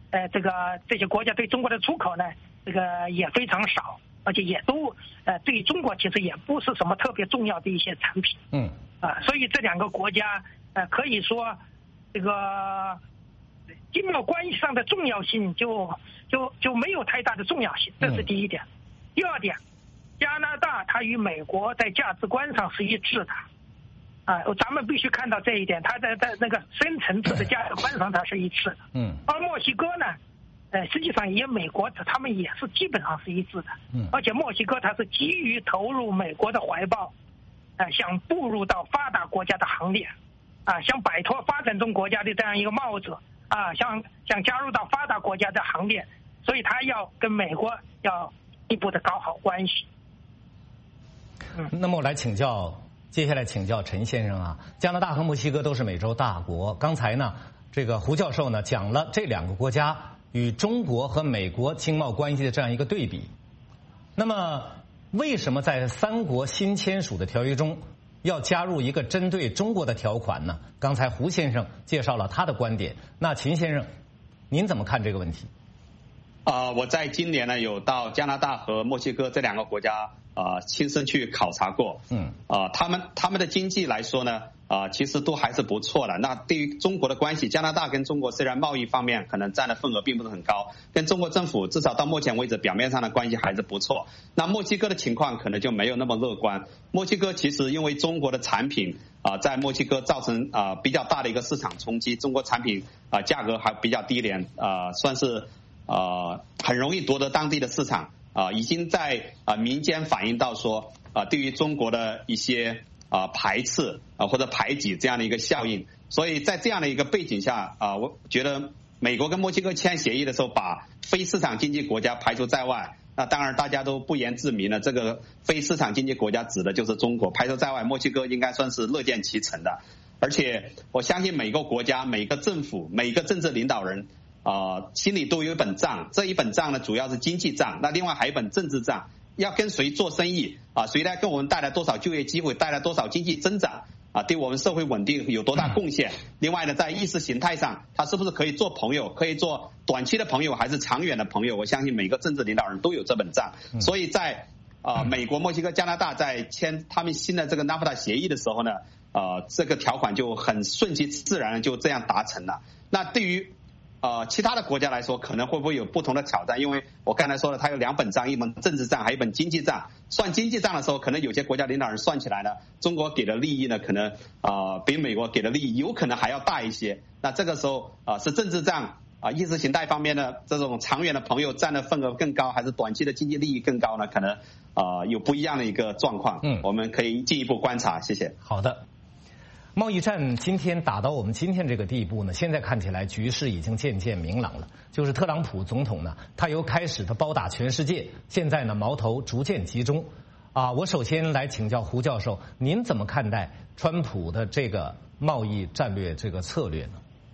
呃，这个这些国家对中国的出口呢，这个也非常少，而且也都呃对中国其实也不是什么特别重要的一些产品。 嗯啊，所以这两个国家呃可以说这个经贸关系上的重要性就就就没有太大的重要性，这是第一点。第二点，加拿大它与美国在价值观上是一致的。啊，咱们必须看到这一点，它在在那个深层次的价值观上它是一致的。 嗯。 而墨西哥呢，呃，实际上也美国他们也是基本上是一致的。 嗯。 而且墨西哥它是急于投入美国的怀抱，呃，想步入到发达国家的行列，啊，想摆脱发展中国家的这样一个帽子，啊，想想加入到发达国家的行列，所以他要跟美国要进一步的搞好关系。 嗯。那么我来请教。接下来请教陈先生啊，加拿大和墨西哥都是美洲大国。刚才呢，这个胡教授呢讲了这两个国家与中国和美国经贸关系的这样一个对比。那么，为什么在三国新签署的条约中要加入一个针对中国的条款呢？刚才胡先生介绍了他的观点，那秦先生，您怎么看这个问题？ 啊、呃，我在今年呢有到加拿大和墨西哥这两个国家。啊、呃，亲身去考察过， 嗯， 啊、呃，他们他们的经济来说呢，啊、呃，其实都还是不错的。那对于中国的关系，加拿大跟中国虽然贸易方面可能占的份额并不是很高，跟中国政府至少到目前为止表面上的关系还是不错。那墨西哥的情况可能就没有那么乐观。墨西哥其实因为中国的产品啊、呃，在墨西哥造成啊、呃、比较大的一个市场冲击，中国产品啊、呃、价格还比较低廉，啊、呃，算是啊、呃、很容易夺得当地的市场。啊、呃，已经在啊、呃、民间反映到说啊、呃，对于中国的一些啊、呃、排斥啊、呃、或者排挤这样的一个效应，所以在这样的一个背景下啊、呃，我觉得美国跟墨西哥签协议的时候，把非市场经济国家排除在外，那当然大家都不言自明了。这个非市场经济国家指的就是中国，排除在外，墨西哥应该算是乐见其成的。而且我相信每个国家、每个政府、每个政治领导人。啊、呃，心里都有一本账，这一本账呢，主要是经济账，那另外还有一本政治账，要跟谁做生意啊，谁来跟我们带来多少就业机会，带来多少经济增长啊，对我们社会稳定有多大贡献。另外呢，在意识形态上，他是不是可以做朋友，可以做短期的朋友还是长远的朋友，我相信每个政治领导人都有这本账。所以在啊、呃、美国、墨西哥、加拿大在签他们新的这个 N A F T A 协议的时候呢，呃，这个条款就很顺其自然就这样达成了。那对于呃，其他的国家来说，可能会不会有不同的挑战？因为我刚才说了，它有两本账，一本政治账，还有一本经济账。算经济账的时候，可能有些国家领导人算起来呢，中国给的利益呢，可能啊、呃、比美国给的利益有可能还要大一些。那这个时候啊、呃，是政治账啊、呃、意识形态方面的这种长远的朋友占的份额更高，还是短期的经济利益更高呢？可能啊、呃、有不一样的一个状况。嗯，我们可以进一步观察。谢谢。 好的。贸易战今天打到我们今天这个地步呢，现在看起来局势已经渐渐明朗了。就是特朗普总统呢，他由开始的包打全世界，现在呢矛头逐渐集中。啊，我首先来请教胡教授，您怎么看待川普的这个贸易战略这个策略呢？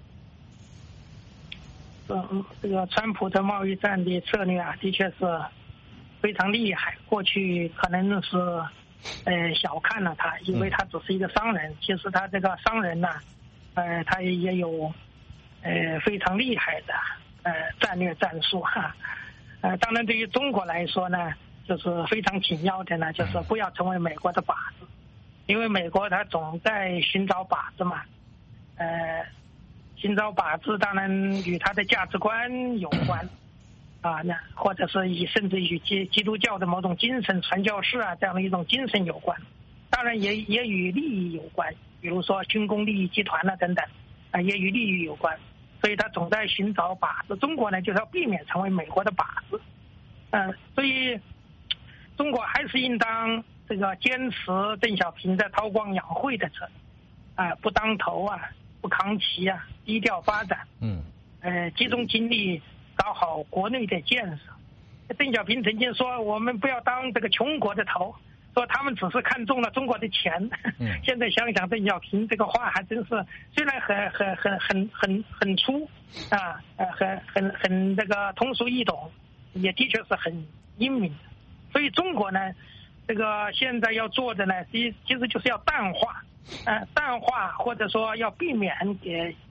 嗯，这个川普的贸易战的策略啊，的确是非常厉害。过去可能是。呃，小看了他，因为他只是一个商人。其实他这个商人呢，呃，他也有呃非常厉害的呃战略战术哈。呃，当然对于中国来说呢，就是非常紧要的呢，就是不要成为美国的靶子，因为美国他总在寻找靶子嘛。呃，寻找靶子当然与他的价值观有关。啊，那或者是以甚至与基基督教的某种精神传教士啊这样的一种精神有关，当然也也与利益有关，比如说军工利益集团啊等等，啊也与利益有关，所以他总在寻找靶子。中国呢就是要避免成为美国的靶子，嗯、呃，所以中国还是应当这个坚持邓小平的韬光养晦的策略，啊、呃，不当头啊，不扛旗啊，低调发展，嗯，呃，集中精力。搞好国内的建设。邓小平曾经说，我们不要当这个穷国的头，说他们只是看中了中国的钱。嗯、现在想想，邓小平这个话还真是，虽然很很很很很很粗啊，呃，很很很这个通俗易懂，也的确是很英明的。所以中国呢，这个现在要做的呢，其其实就是要淡化，呃，淡化或者说要避免给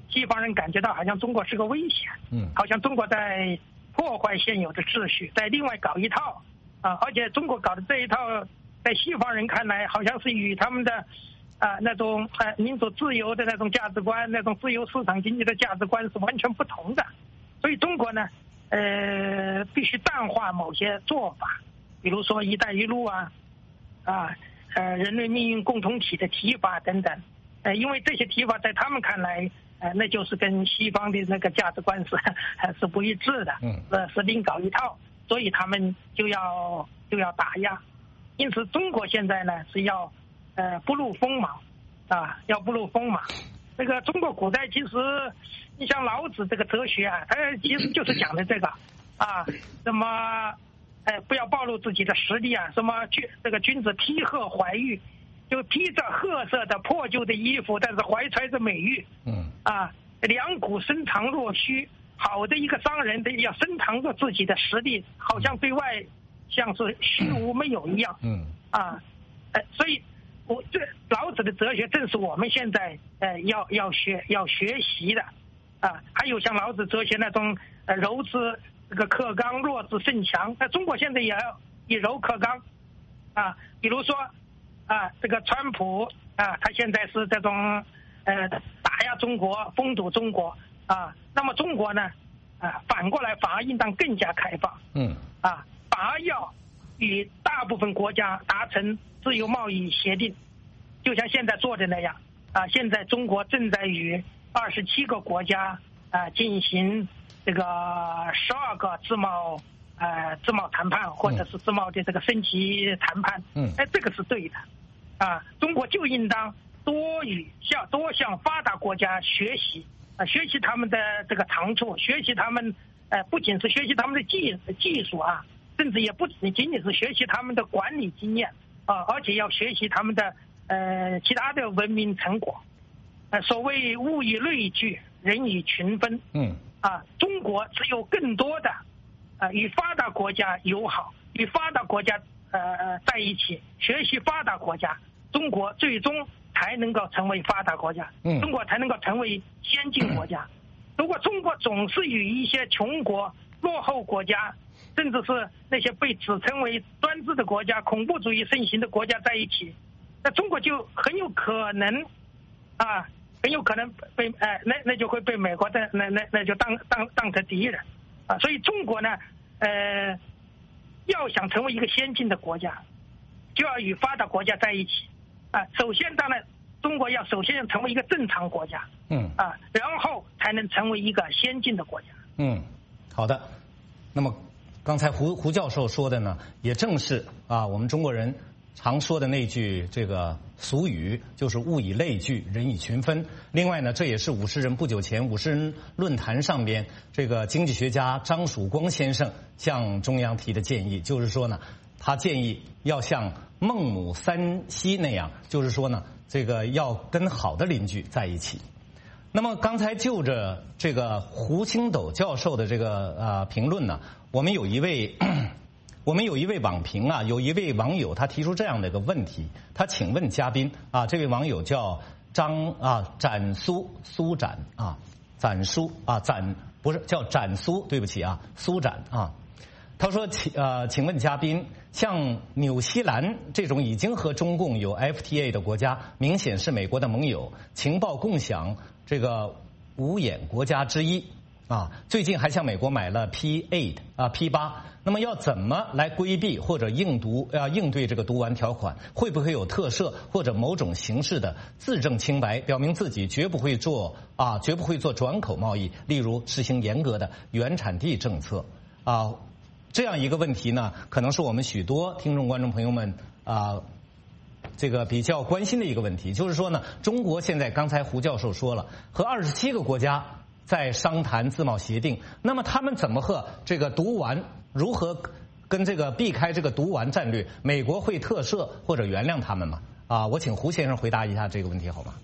西方人感觉到好像中国是个危险， 嗯， 好像中国在破坏现有的秩序，在另外搞一套啊，而且中国搞的这一套，在西方人看来，好像是与他们的啊那种呃民主自由的那种价值观，那种自由市场经济的价值观是完全不同的。所以中国呢，呃，必须淡化某些做法，比如说“一带一路”啊，啊，呃，人类命运共同体的提法等等，呃，因为这些提法在他们看来，呃，那就是跟西方的那个价值观是是不一致的， 嗯， 呃，是另搞一套，所以他们就要就要打压。因此，中国现在呢是要呃不露锋芒，啊，要不露锋芒。这个中国古代其实，你像老子这个哲学啊，他其实就是讲的这个啊，什么，哎，不要暴露自己的实力啊，什么君这个君子披褐怀玉，就披着褐色的破旧的衣服，但是怀揣着美玉， 嗯， 啊，两股深藏若虚，好的一个商人得要深藏着自己的实力，好像对外像是虚无没有一样， 嗯， 啊，呃，所以。我这老子的哲学正是我们现在呃要要学要学习的啊，还有像老子哲学那种呃柔之这个克刚，弱之胜强。那中国现在也要以柔克刚啊，比如说啊这个川普啊，他现在是这种呃打压中国，封堵中国啊，那么中国呢啊反过来反而应当更加开放， 嗯啊，反而要与大部分国家达成自由贸易协定，就像现在做的那样啊！现在中国正在与二十七个国家啊进行这个十二个自贸呃自贸谈判，或者是自贸的这个升级谈判。 嗯， 哎，这个是对的啊！中国就应当多与向多向发达国家学习啊，学习他们的这个长处，学习他们呃不仅是学习他们的技技术啊，甚至也不仅仅是学习他们的管理经验。啊，而且要学习他们的呃其他的文明成果，呃，所谓物以类聚，人以群分。 嗯， 啊，中国只有更多的啊与发达国家友好，与发达国家呃在一起，学习发达国家，中国最终才能够成为发达国家， 嗯， 中国才能够成为先进国家。如果中国总是与一些穷国、落后国家，甚至是那些被指称为专制的国家、恐怖主义盛行的国家在一起，那中国就很有可能啊，很有可能被哎、呃，那那就会被美国的那那那就当当当成敌人啊。所以中国呢，呃，要想成为一个先进的国家，就要与发达国家在一起啊。首先，当然，中国要首先要成为一个正常国家， 嗯啊，然后才能成为一个先进的国家。 嗯，好的。那么。刚才胡胡教授说的呢，也正是啊，我们中国人常说的那句这个俗语，就是物以类聚，人以群分。另外呢，这也是五十人不久前五十人论坛上边这个经济学家张曙光先生向中央提的建议，就是说呢，他建议要像孟母三溪那样，就是说呢，这个要跟好的邻居在一起。那么刚才就着这个胡青斗教授的这个呃评论呢，我们有一位我们有一位网评啊，有一位网友他提出这样的一个问题，他请问嘉宾啊，这位网友叫张啊展苏苏展啊展苏啊展不是叫展苏，对不起啊苏展啊，他说请呃请问嘉宾，像纽西兰这种已经和中共有 F T A 的国家，明显是美国的盟友，情报共享这个五眼国家之一啊，最近还向美国买了 P 八 啊 P 八，那么要怎么来规避或者应读啊应对这个毒丸条款？会不会有特赦或者某种形式的自证清白，表明自己绝不会做啊绝不会做转口贸易，例如实行严格的原产地政策啊？这样一个问题呢，可能是我们许多听众观众朋友们啊。这个比较关心的一个问题，就是说呢，中国现在刚才胡教授说了，和二十七个国家在商谈自贸协定，那么他们怎么和这个毒丸如何跟这个避开这个毒丸战略？美国会特赦或者原谅他们吗？啊，我请胡先生回答一下这个问题好吗？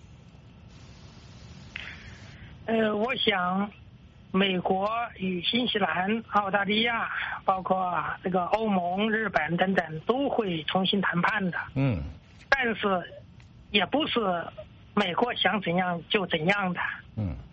呃，我想美国与新西兰、澳大利亚，包括这个欧盟、日本等等，都会重新谈判的。 嗯。 但是，也不是美国想怎样就怎样的。 嗯。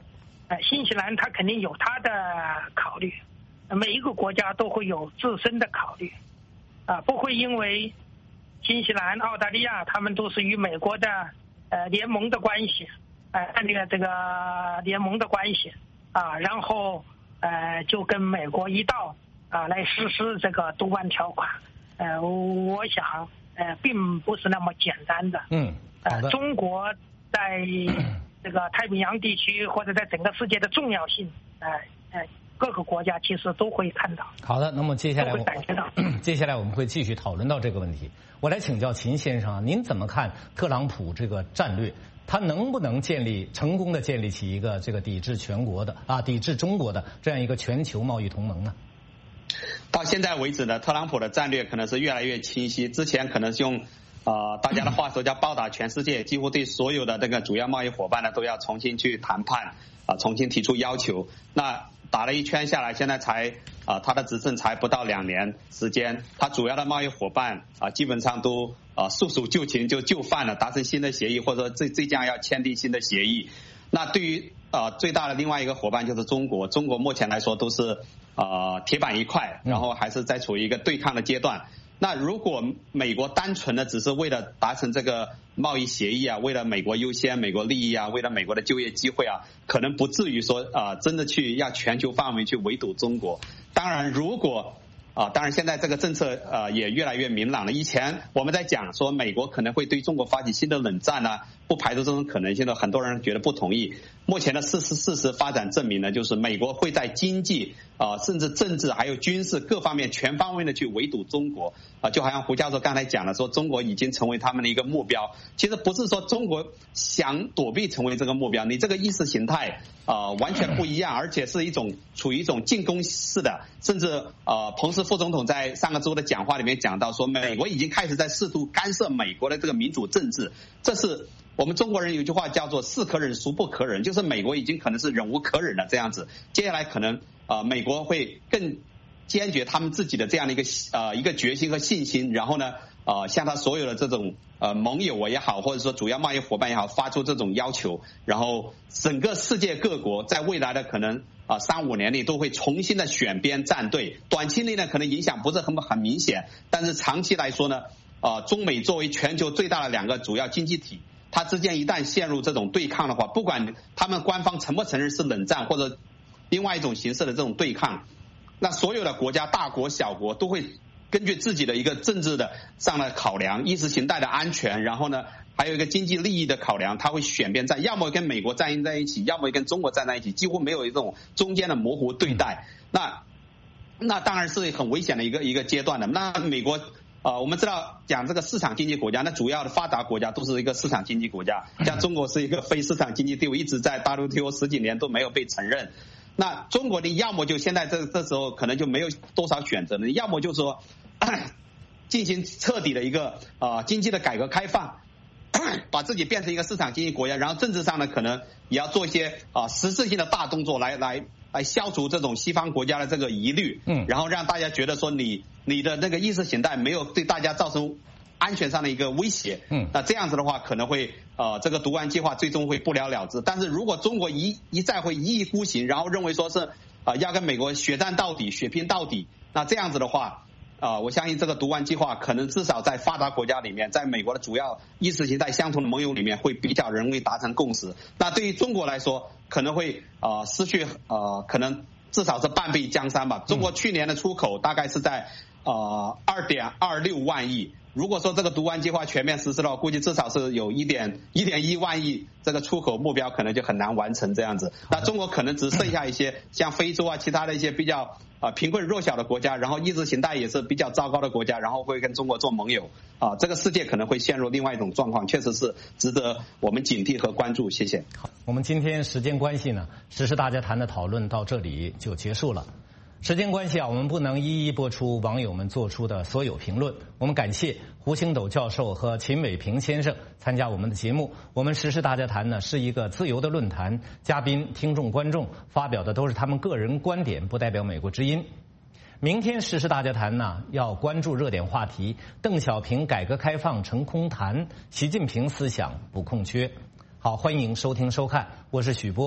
呃，新西兰它肯定有它的考虑，每一个国家都会有自身的考虑，啊，不会因为新西兰、澳大利亚他们都是与美国的呃联盟的关系，呃，按这个这个联盟的关系啊，然后呃就跟美国一道啊来实施这个毒湾条款，呃，我想呃并不是那么简单的。 嗯，好的。 呃，中国在这个太平洋地区或者在整个世界的重要性，呃呃。各个国家其实都会看到。 好的，那么接下来我感觉到， 接下来我们会继续讨论到这个问题。我来请教秦先生啊，您怎么看特朗普这个战略？他能不能建立成功的建立起一个这个抵制全国的啊，抵制中国的这样一个全球贸易同盟呢？ 到现在为止呢，特朗普的战略可能是越来越清晰。之前可能是用呃大家的话说叫暴打全世界，几乎对所有的这个主要贸易伙伴呢都要重新去谈判啊、呃，重新提出要求。那打了一圈下来，现在才啊、呃，他的执政才不到两年时间，他主要的贸易伙伴啊、呃，基本上都啊、呃、束手就擒，就就范了，达成新的协议，或者说最最将要签订新的协议。那对于啊、呃、最大的另外一个伙伴就是中国，中国目前来说都是啊、呃、铁板一块，然后还是在处于一个对抗的阶段。那如果美国单纯的只是为了达成这个贸易协议啊，为了美国优先、美国利益啊，为了美国的就业机会啊，可能不至于说啊、呃、真的去要全球范围去围堵中国。当然，如果啊，当然现在这个政策呃也越来越明朗了。以前我们在讲说美国可能会对中国发起新的冷战呢，不排除这种可能性的，很多人觉得不同意。目前的事实事实发展证明呢，就是美国会在经济啊、呃、甚至政治还有军事各方面全方位的去围堵中国啊、呃，就好像胡教授刚才讲了，说中国已经成为他们的一个目标。其实不是说中国想躲避成为这个目标，你这个意识形态啊、呃、完全不一样，而且是一种处于一种进攻式的，甚至呃彭斯副总统在上个周的讲话里面讲到说，美国已经开始在试图干涉美国的这个民主政治。这是我们中国人有句话叫做是可忍孰不可忍，就是美国已经可能是忍无可忍了这样子。接下来可能呃美国会更坚决他们自己的这样的一个呃一个决心和信心，然后呢呃向他所有的这种呃盟友也好，或者说主要贸易伙伴也好，发出这种要求，然后整个世界各国在未来的可能啊三五年内都会重新的选边站队。短期内呢可能影响不是很很明显，但是长期来说呢啊中美作为全球最大的两个主要经济体，它之间一旦陷入这种对抗的话，不管他们官方承不承认是冷战或者另外一种形式的这种对抗，那所有的国家大国小国都会根据自己的一个政治的上的考量，意识形态的安全，然后呢还有一个经济利益的考量，他会选边站，要么跟美国站在一起，要么跟中国站在一起，几乎没有一种中间的模糊对待。那那当然是很危险的一个一个阶段的。那美国呃，我们知道讲这个市场经济国家，那主要的发达国家都是一个市场经济国家，像中国是一个非市场经济地位，一直在 W T O 十几年都没有被承认。那中国的要么就现在这这时候可能就没有多少选择了，要么就是说进行彻底的一个呃经济的改革开放，把自己变成一个市场经济国家，然后政治上呢可能也要做一些啊、呃、实质性的大动作来来来消除这种西方国家的这个疑虑，嗯，然后让大家觉得说你你的那个意识形态没有对大家造成安全上的一个威胁，嗯，那这样子的话可能会呃这个毒湾计划最终会不了了之。但是如果中国一一再会一意孤行，然后认为说是啊、呃、要跟美国血战到底血拼到底，那这样子的话啊、呃、我相信这个毒湾计划可能至少在发达国家里面，在美国的主要意识形态相同的盟友里面会比较容易达成共识。那对于中国来说可能会啊、呃、失去呃可能至少是半壁江山吧。中国去年的出口大概是在呃二点二六万亿，如果说这个毒湾计划全面实施的话，估计至少是有一点一点一万亿，这个出口目标可能就很难完成这样子。那中国可能只剩下一些像非洲啊，其他的一些比较啊贫困弱小的国家，然后意识形态也是比较糟糕的国家，然后会跟中国做盟友啊，这个世界可能会陷入另外一种状况，确实是值得我们警惕和关注。谢谢。 好，我们今天时间关系呢，时事大家谈的讨论到这里就结束了。时间关系啊，我们不能一一播出网友们做出的所有评论。我们感谢胡星斗教授和秦伟平先生参加我们的节目。我们时事大家谈呢是一个自由的论坛，嘉宾、听众、观众发表的都是他们个人观点，不代表美国之音。明天时事大家谈呢要关注热点话题：邓小平改革开放成空谈，习近平思想不空缺。好，欢迎收听收看，我是许波。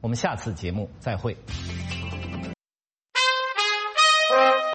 我们下次节目再会。